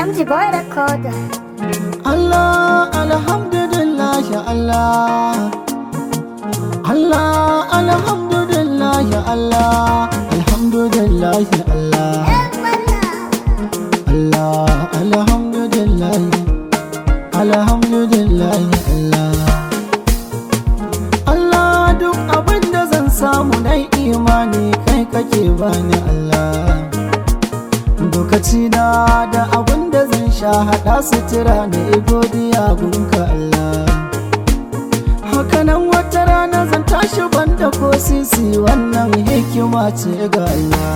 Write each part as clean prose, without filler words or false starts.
MG Boy Recorder. Allah, alhamdulillah ya Allah. Allah, alhamdulillah ya Allah. Alhamdulillah ya Allah. Allah, alhamdulillah. Alhamdulillah ya Allah. Allah, duk abin da zan samu na imani kai kake bani Allah. Lokaci na da abin da zan sha haɗa sutura na godiya gunka Allah. Hakanan wata rana zan tashi banda ko sisi, wannan hikima ce ga Allah.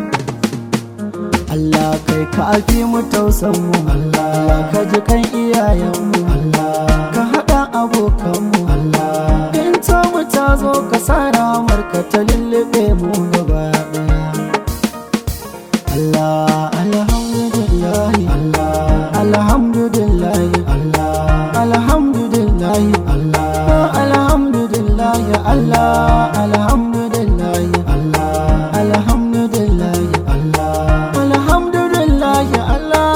Allah kai ka fi mu tausan mu Allah, ka ji kan iyayenmu Allah, ka haɗa abokanmu Allah. In ta mu ta zo ka sa ramar ka ta lullube mu gaba ɗaya Allah. Alhamdulillah Allah, alhamdulillah Allah, alhamdulillah Allah, alhamdulillah Allah, alhamdulillah Allah, alhamdulillah Allah, alhamdulillah Allah.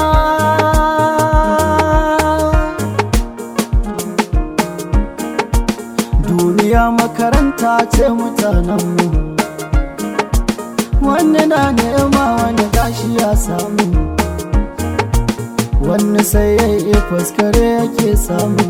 Duniya makaranta ce mutanenmu, wani na nema wani gashi ya samu, wani sai ya yi faskare yake samu,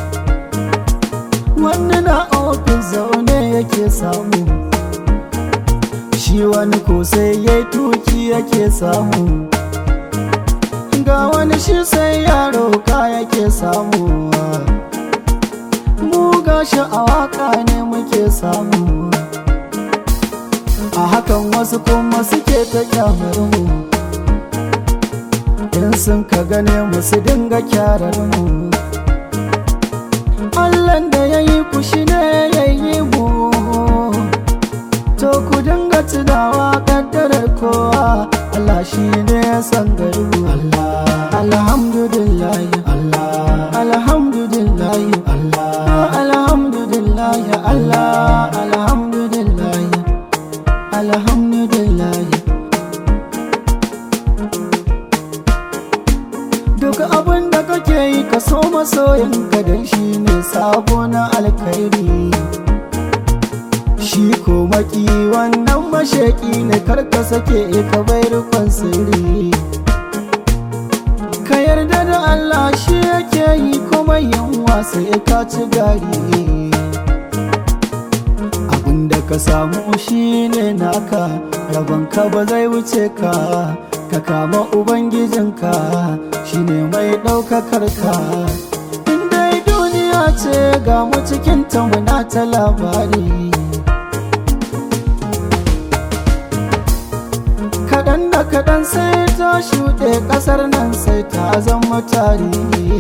wani na ofis zaune yake samu, shi wani ko sai ya yi tuki yake samu, ga wani shi sai ya roƙa yake samu. Mu gashi a waka ne muke samu, a hakan wasu kuma suke ta kyamar mu, in sun ka gane mu su dinga kyarar mu. Allahn da ya yi ku shi ne ya yi mu, to ku dinga tunawa kaddarar kowa, Allah shi ne ya san garbu Allah. Alhamdulillah Allah, alhamdulillah Allah, alhamdulillah Allah, alhamdulillah, alhamdulillah. Duk abin da kake yi ka so masoyinka, dan shi ne sabo na alkhairi. Shi ko maki wannan masheki ne, karka sake ka bai rikon sirri. Ka yarda da Allah shi yake yi kuma yanwa sai ka ci gari. Abinda ka samu shi ne naka, rabonka ba zai wuce ka. Ka kama Ubangijinka shi ne mai ɗaukakar ka. In dai duniya ce ga mu cikinta muna ta labari. Kaɗan da kaɗan sai ta shuɗe ƙasar nan sai ta zama tarihi.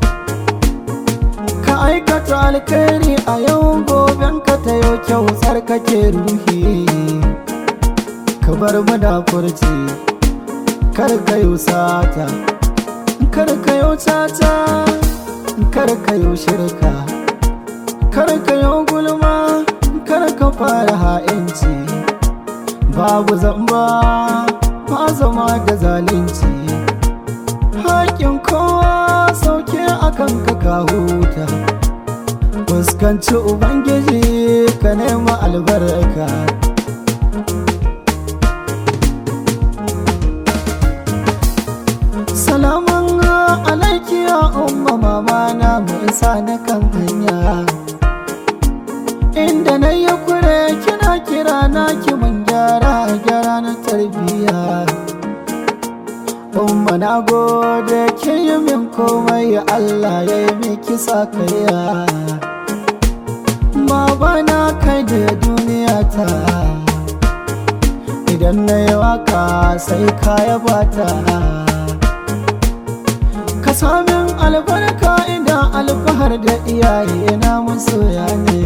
Ka aikata alkhairi a yau goben ka ta yau kyau tsarkake ruhi. Ka bar munafurci, kar ka yi sata, kar ka yi tata, kar ka yi shirka, kar ka yi gulma, kar ka fara ha'inci. Babu zamba ba zama da zalunci, haƙin kowa sauke akan ka huta. Fuskanci Ubangiji ka nema albarka. Salamun alaiki ya umma, mama na mai sa na kan hanya. Inda na yi kure kina kira na ki mun gyara na tarbiyya. Umma na gode ki yi min komai, Allah ya yi miki sakayya. Baba na kai da duniya ta, idan na yi waka sai ka yaba ta. Ka samin albarka idan alfahar da iyaye na masoya ne.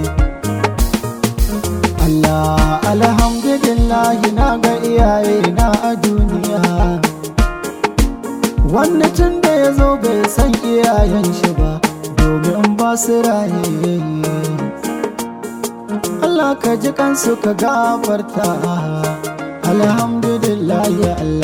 Allah, alhamdulillah na ga iyaye na a duniya. Wannan tun da ya zo bai san iyayen shi ba, domin ba su raye. Allah ka ji kansu ka gafarta. Alhamdulillah ya Allah.